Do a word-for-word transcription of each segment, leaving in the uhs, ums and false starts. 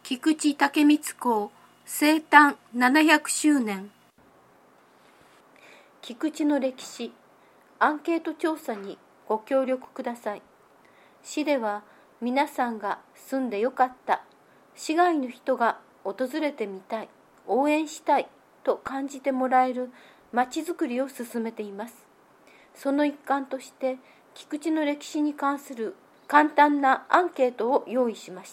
菊池武光公生誕ななひゃくしゅうねん。菊池の歴史アンケート調査にご協力ください。市では皆さんが住んでよかった、市外の人が訪れてみたい、応援したいと感じてもらえるまちづくりを進めています。その一環として菊池の歴史に関する簡単なアンケートを用意しました。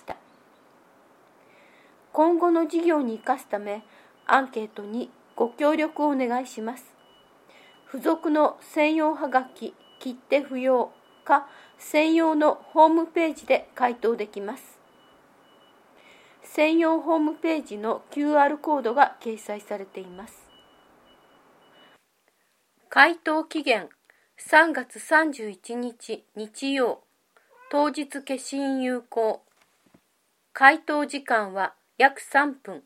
今後の事業に生かすためアンケートにご協力をお願いします。付属の専用はがき、切手不要か専用のホームページで回答できます。専用ホームページの キューアール コードが掲載されています。回答期限さんがつさんじゅういちにち日曜、当日消印有効。回答時間は約さんぷん。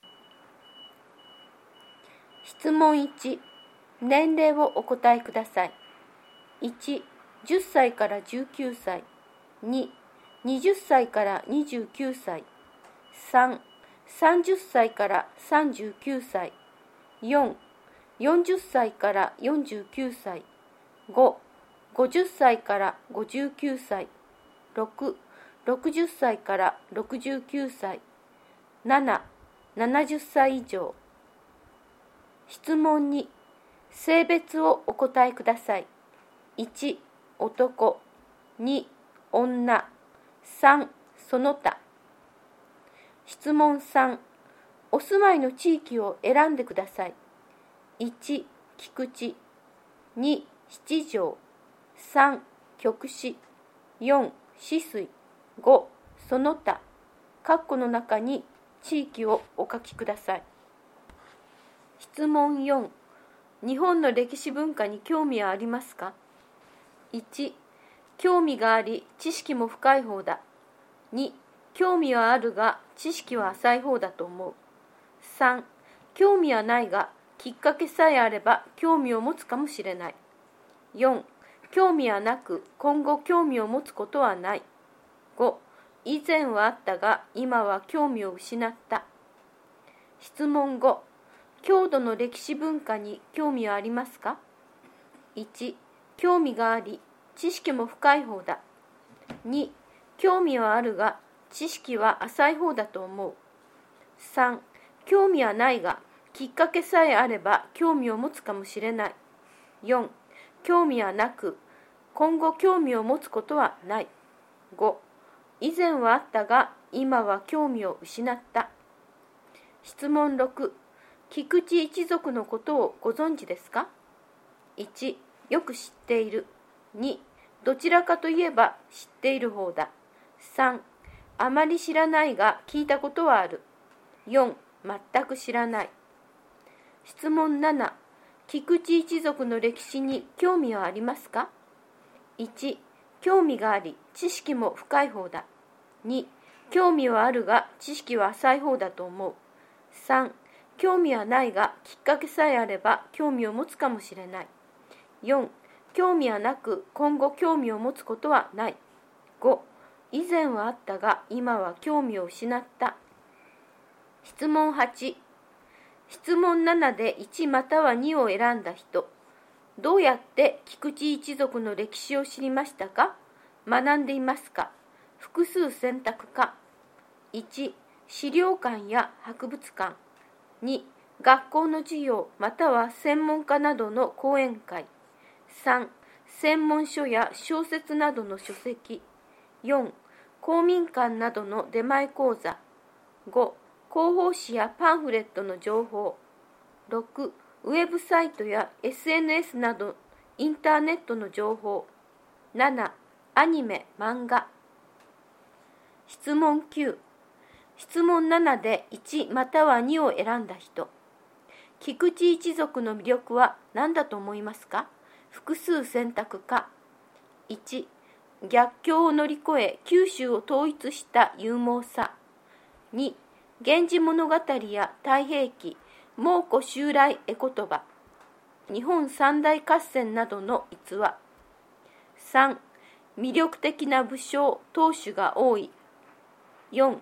質問いち、年齢をお答えください。いち、じゅっさいからじゅうきゅうさい。に、はたちからにじゅうきゅうさい。さん、さんじゅっさいからさんじゅうきゅうさい。よん、よんじゅっさいからよんじゅうきゅうさい。ご、ごじゅっさいからごじゅうきゅうさい。ろく、ろくじゅっさいからろくじゅうきゅうさい。なな、ななじゅっさい以上。質問に、性別をお答えください。いち、男。に、女。さん、その他。質問さん、お住まいの地域を選んでください。いち、菊池。に、七条。さん、極紫。よん、止水。ご、その他。括弧の中に地域をお書きください。質問よん、日本の歴史文化に興味はありますか？いち、興味があり知識も深い方だ。に、興味はあるが知識は浅い方だと思う。さん、興味はないがきっかけさえあれば興味を持つかもしれない。よん、興味はなく今後興味を持つことはない。ご、以前はあったが今は興味を失った。質問ご、郷土の歴史文化に興味はありますか？いち、興味があり知識も深い方だ。に、興味はあるが知識は浅い方だと思う。さん、興味はないがきっかけさえあれば興味を持つかもしれない。よん、興味はなく今後興味を持つことはない。ご、以前はあったが今は興味を失った。質問ろく、菊池一族のことをご存知ですか？いち、よく知っている。に、どちらかといえば知っている方だ。さん、あまり知らないが聞いたことはある。よん、全く知らない。質問なな、菊池一族の歴史に興味はありますか？いち、興味があり知識も深い方だ。に、興味はあるが知識は浅い方だと思う。さん、興味はないがきっかけさえあれば興味を持つかもしれない。よん、興味はなく今後興味を持つことはない。ご、以前はあったが今は興味を失った。質問はち、質問ななでいちまたはにを選んだ人、どうやって菊池一族の歴史を知りましたか？学んでいますか？複数選択か。いち、資料館や博物館。に、学校の授業または専門家などの講演会。さん、専門書や小説などの書籍。よん、公民館などの出前講座。ご、広報誌やパンフレットの情報。ろく、ウェブサイトや エスエヌエス などインターネットの情報。なな、アニメ・漫画。質問きゅう、質問ななでいちまたはにを選んだ人、菊池一族の魅力は何だと思いますか？複数選択か。いち、逆境を乗り越え九州を統一した勇猛さ。に、源氏物語や太平記、蒙古襲来絵言葉、日本三大合戦などの逸話。さん、魅力的な武将、当主が多い。よん、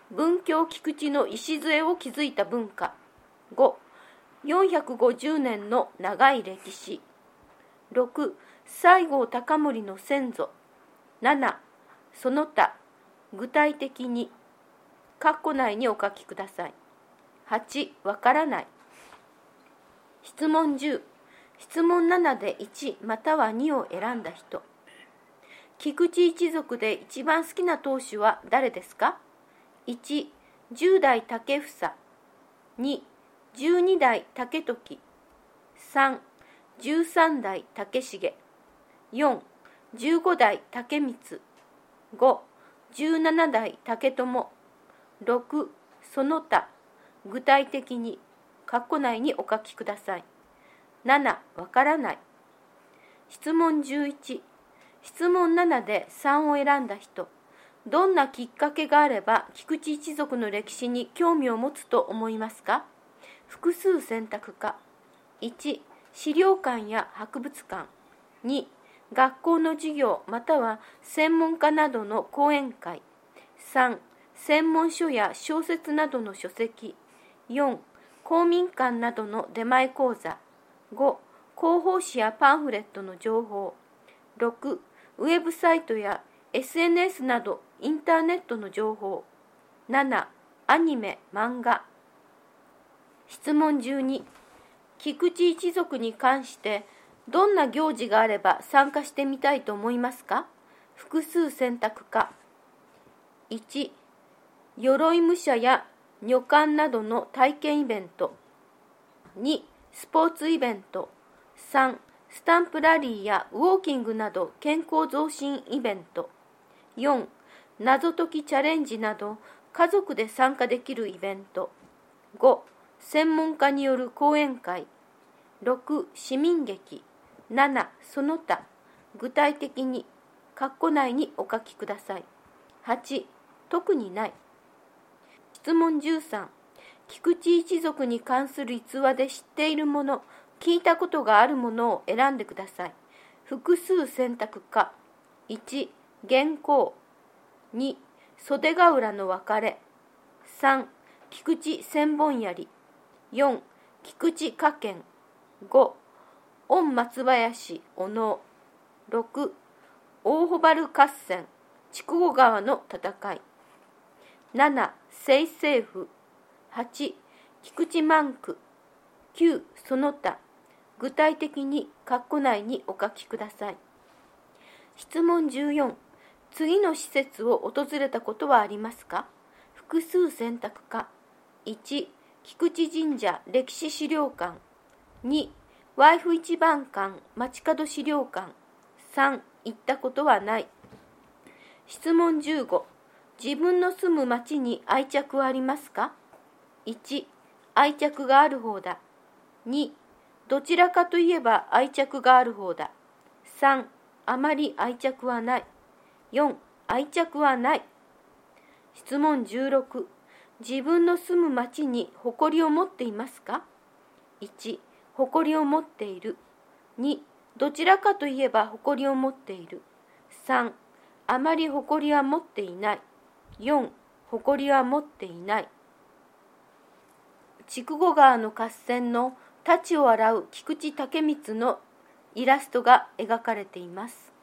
文教菊池の礎を築いた文化。ご、よんひゃくごじゅうねんの長い歴史。ろく、西郷隆盛の先祖。なな、その他、具体的に、括弧内にお書きください。はち、わからない。質問じゅう、質問ななでいちまたはにを選んだ人。菊池一族で一番好きな当主は誰ですか？いち、じゅう代竹房。に、じゅうに代竹時。さん、じゅうさん代竹重。よん、じゅうご代竹光。ご、じゅうなな代竹友。ろく、その他、具体的に、括弧内にお書きください。なな、わからない。質問じゅういち、質問ななでさんを選んだ人。どんなきっかけがあれば菊池一族の歴史に興味を持つと思いますか？複数選択か。いち、資料館や博物館。に、学校の授業または専門家などの講演会。さん、専門書や小説などの書籍。よん、公民館などの出前講座。ご、広報誌やパンフレットの情報。ろく、ウェブサイトや エスエヌエス などインターネットの情報。なな、アニメ、漫画。質問じゅうに、菊池一族に関してどんな行事があれば参加してみたいと思いますか？複数選択か。いち、鎧武者や女官などの体験イベント。に、スポーツイベント。さん、スタンプラリーやウォーキングなど健康増進イベント。よん、謎解きチャレンジなど家族で参加できるイベント。ご、専門家による講演会。ろく、市民劇。なな、その他、具体的に、括弧内にお書きください。はち、特にない。質問じゅうさん、菊池一族に関する逸話で知っているもの、聞いたことがあるものを選んでください。複数選択か。いち、元寇。に、袖ヶ浦の別れ。さん、菊池千本槍。よん、菊池家剣。ご、御松林お能。ろく、大穂原合戦筑後川の戦い。なな、清政府。はち、菊池万句。きゅう、その他、具体的に括弧内にお書きください。質問じゅうよん、次の施設を訪れたことはありますか？複数選択か。いち、菊池神社歴史資料館。に、ワイフ一番館街角資料館。さん、行ったことはない。質問じゅうご、自分の住む町に愛着はありますか？いち、愛着がある方だ。に、どちらかといえば愛着がある方だ。さん、あまり愛着はない。よん、愛着はない。質問じゅうろく、自分の住む町に誇りを持っていますか？いち、誇りを持っている。に、どちらかといえば誇りを持っている。さん、あまり誇りは持っていない。よん、誇りは持っていない。筑後川の合戦の太刀を洗う菊池武光のイラストが描かれています。